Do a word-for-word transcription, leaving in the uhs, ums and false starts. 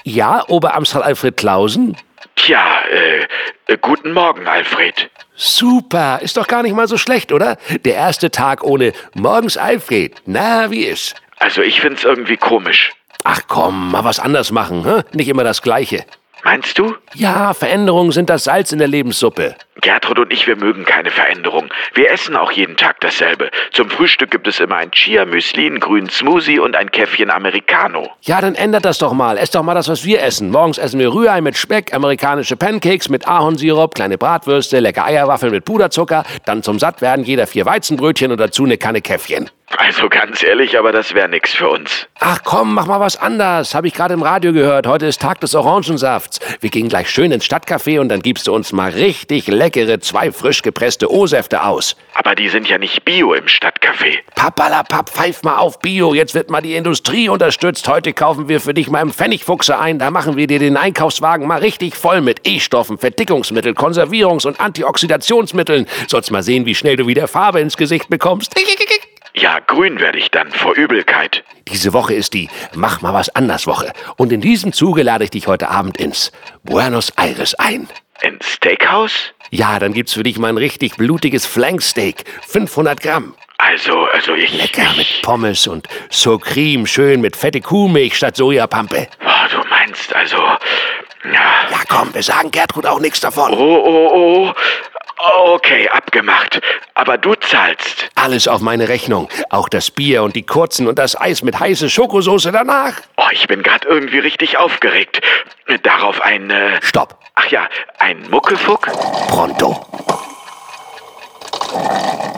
Ja, Oberamtsrat Alfred Clausen? Tja, äh, äh, guten Morgen, Alfred. Super, ist doch gar nicht mal so schlecht, oder? Der erste Tag ohne Morgens Alfred. Na, wie ist? Also ich find's irgendwie komisch. Ach komm, mal was anders machen, hä? Nicht immer das Gleiche. Meinst du? Ja, Veränderungen sind das Salz in der Lebenssuppe. Gertrud und ich, wir mögen keine Veränderung. Wir essen auch jeden Tag dasselbe. Zum Frühstück gibt es immer ein Chia-Müsli, einen grünen Smoothie und ein Käffchen Americano. Ja, dann ändert das doch mal. Ess doch mal das, was wir essen. Morgens essen wir Rührei mit Speck, amerikanische Pancakes mit Ahornsirup, kleine Bratwürste, lecker Eierwaffeln mit Puderzucker, dann zum Sattwerden jeder vier Weizenbrötchen und dazu eine Kanne Käffchen. Also ganz ehrlich, aber das wäre nix für uns. Ach komm, mach mal was anders. Habe ich gerade im Radio gehört. Heute ist Tag des Orangensafts. Wir gehen gleich schön ins Stadtcafé und dann gibst du uns mal richtig leckere, zwei frisch gepresste O-Säfte aus. Aber die sind ja nicht bio im Stadtcafé. Pappalapapp, pfeif mal auf Bio. Jetzt wird mal die Industrie unterstützt. Heute kaufen wir für dich mal im Pfennigfuchse ein. Da machen wir dir den Einkaufswagen mal richtig voll mit E-Stoffen, Verdickungsmitteln, Konservierungs- und Antioxidationsmitteln. Sollst mal sehen, wie schnell du wieder Farbe ins Gesicht bekommst. Ja, grün werde ich dann, vor Übelkeit. Diese Woche ist die Mach mal was anders Woche. Und in diesem Zuge lade ich dich heute Abend ins Buenos Aires ein. Ins Steakhouse? Ja, dann gibt's für dich mal ein richtig blutiges Flanksteak. fünfhundert Gramm. Also, also ich... Lecker mit Pommes und Sour Cream, schön mit fette Kuhmilch statt Sojapampe. Boah, du meinst also... Ja, Ja komm, wir sagen Gertrud auch nichts davon. oh, oh, oh. Okay, abgemacht. Aber du zahlst. Alles auf meine Rechnung. Auch das Bier und die Kurzen und das Eis mit heißer Schokosoße danach. Oh, ich bin gerade irgendwie richtig aufgeregt. Darauf ein... Äh, Stopp. ach ja, ein Muckefuck? Pronto.